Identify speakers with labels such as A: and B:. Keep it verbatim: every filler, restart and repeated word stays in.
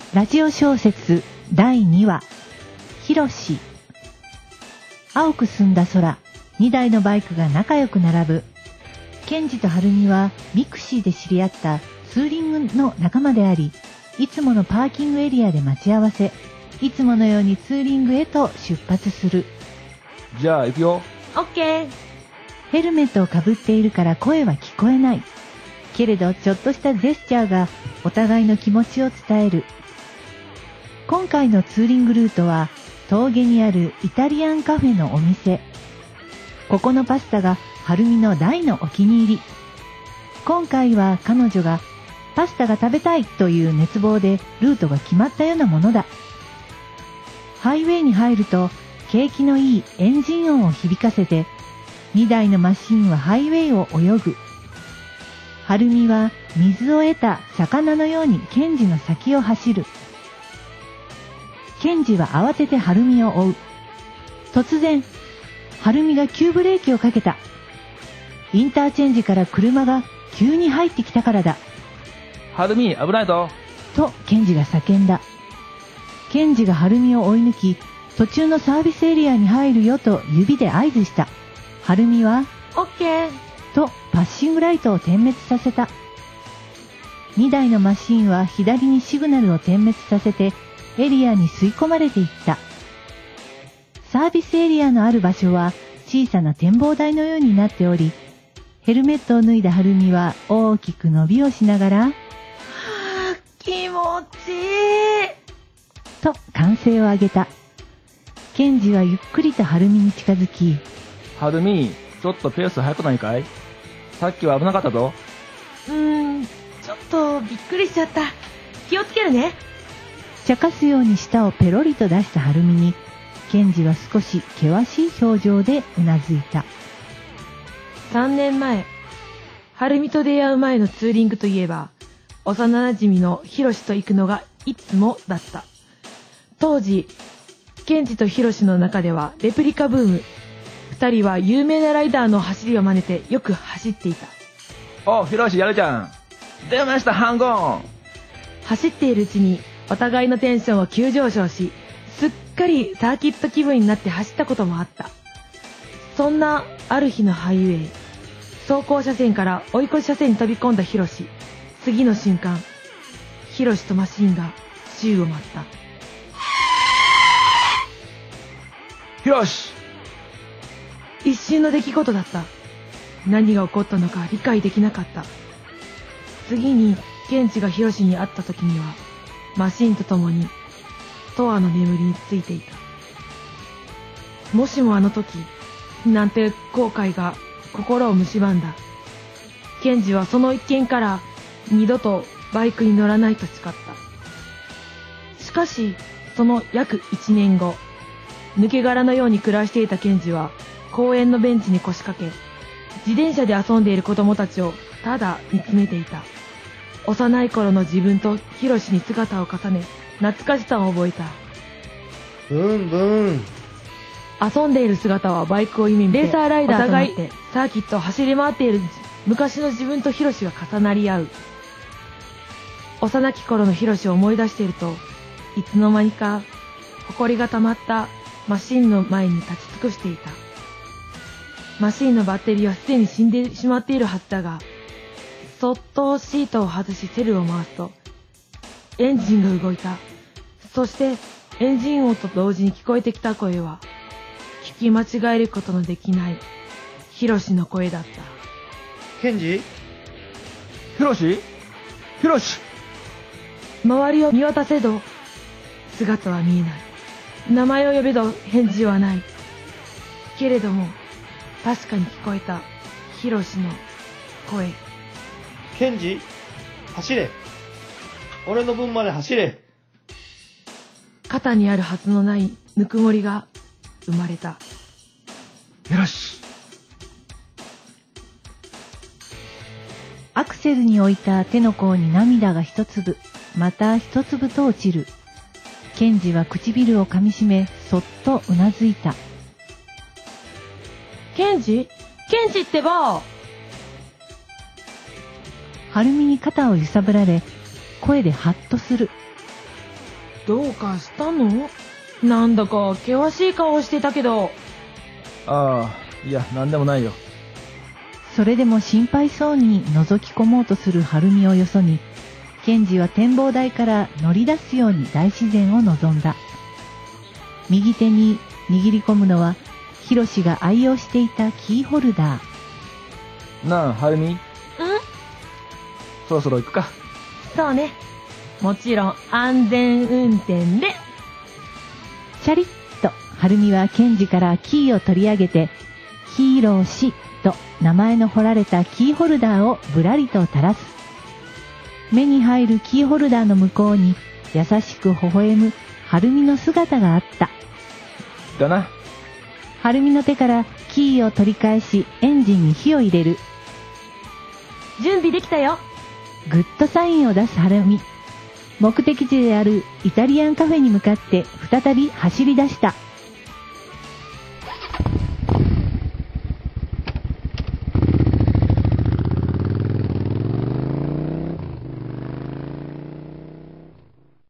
A: ラジオ小説だいにわ、ひろし。青く澄んだ空、にだいのバイクが仲良く並ぶ。ケンジとハルミはミクシーで知り合ったツーリングの仲間であり、いつものパーキングエリアで待ち合わせ、いつものようにツーリングへと出発する。
B: じゃあ行くよ。
A: オッケー。ヘルメットをかぶっているから声は聞こえない。けれどちょっとしたジェスチャーがお互いの気持ちを伝える。今回のツーリングルートは峠にあるイタリアンカフェのお店。ここのパスタがハルミの大のお気に入り。今回は彼女がパスタが食べたいという熱望でルートが決まったようなものだ。ハイウェイに入ると景気のいいエンジン音を響かせてにだいのマシンはハイウェイを泳ぐ。ハルミは水を得た魚のようにケンジの先を走る。ケンジは慌ててハルミを追う。突然、ハルミが急ブレーキをかけた。インターチェンジから車が急に入ってきたからだ。
B: ハルミ、危ないぞ。
A: とケンジが叫んだ。ケンジがハルミを追い抜き、途中のサービスエリアに入るよと指で合図した。ハルミは、オッケーとパッシングライトを点滅させた。にだいのマシンは左にシグナルを点滅させて、エリアに吸い込まれていった。サービスエリアのある場所は小さな展望台のようになっており、ヘルメットを脱いだハルミは大きく伸びをしながら、はぁ、気持ちいいと歓声を上げた。ケンジはゆっくりとハルミに近づき、
B: ハルミ、ちょっとペース速くないかい？さっきは危なかったぞ。
C: うーん、ちょっとびっくりしちゃった。気をつけるね。
A: 茶化すように舌をペロリと出したハルミに、ケンジは少し険しい表情でうなずいた。
C: さんねんまえ、ハルミと出会う前のツーリングといえば、幼馴染のヒロシと行くのがいつもだった。当時、ケンジとヒロシの中ではレプリカブーム。二人は有名なライダーの走りを真似てよく走っていた。
B: お、ヒロシやるじゃん。出ました、ハンゴン。
C: 走っているうちにお互いのテンションは急上昇し、すっかりサーキット気分になって走ったこともあった。そんなある日のハイウェイ、走行車線から追い越し車線に飛び込んだヒロシ。次の瞬間、ヒロシとマシンが宙を舞った。
B: ヒロシ！
C: 一瞬の出来事だった。何が起こったのか理解できなかった。次にケンジがヒロシに会った時には、マシンと共にトアの眠りについていた。もしもあの時なんて後悔が心を蝕んだ。ケンジはその一件から二度とバイクに乗らないと誓った。しかしその約一年後、抜け殻のように暮らしていたケンジは公園のベンチに腰掛け、自転車で遊んでいる子供たちをただ見つめていた。幼い頃の自分とヒロシに姿を重ね、懐かしさを覚えた。
D: ブンブン。
C: 遊んでいる姿はバイクを夢見て、レーサーライダーとなってサーキットを走り回っている昔の自分とヒロシが重なり合う。幼き頃のヒロシを思い出していると、いつの間にか埃が溜まったマシンの前に立ち尽くしていた。マシンのバッテリーはすでに死んでしまっているはずだが、そっとシートを外しセルを回すと、エンジンが動いた。そしてエンジン音と同時に聞こえてきた声は、聞き間違えることのできないヒロシの声だった。
D: ケンジ？
B: ヒロシ？ヒロシ！
C: 周りを見渡せど姿は見えない。名前を呼べど返事はない。けれども確かに聞こえたヒロシの声。
D: ケンジ？走れ。俺の分まで走れ。
C: 肩にあるはずのないぬくもりが生まれた。
B: ヒロシ！
A: アクセルに置いた手の甲に涙が一粒、また一粒と落ちる。ケンジは唇を噛みしめ、そっとうなずいた。
C: ケンジ？ケンジってば！
A: ハルミに肩を揺さぶられ、声でハッとする。
C: どうかしたの？なんだか険しい顔をしてたけど。
B: ああ、いや、なんでもないよ。
A: それでも心配そうに覗き込もうとする晴美をよそに、健二は展望台から乗り出すように大自然を望んだ。右手に握り込むのは、ヒロシが愛用していたキーホルダー。
B: なあ、はるみ、
C: ん？
B: そろそろ行くか。
C: そうね。もちろん安全運転で。
A: チャリッと晴美は健二からキーを取り上げて、ヒーローシと名前の彫られたキーホルダーをぶらりと垂らす。目に入るキーホルダーの向こうに優しく微笑む晴美の姿があった。
B: だな。
A: 晴美の手からキーを取り返しエンジンに火を入れる。
C: 準備できたよ。
A: グッドサインを出す晴美。目的地であるイタリアンカフェに向かって再び走り出した。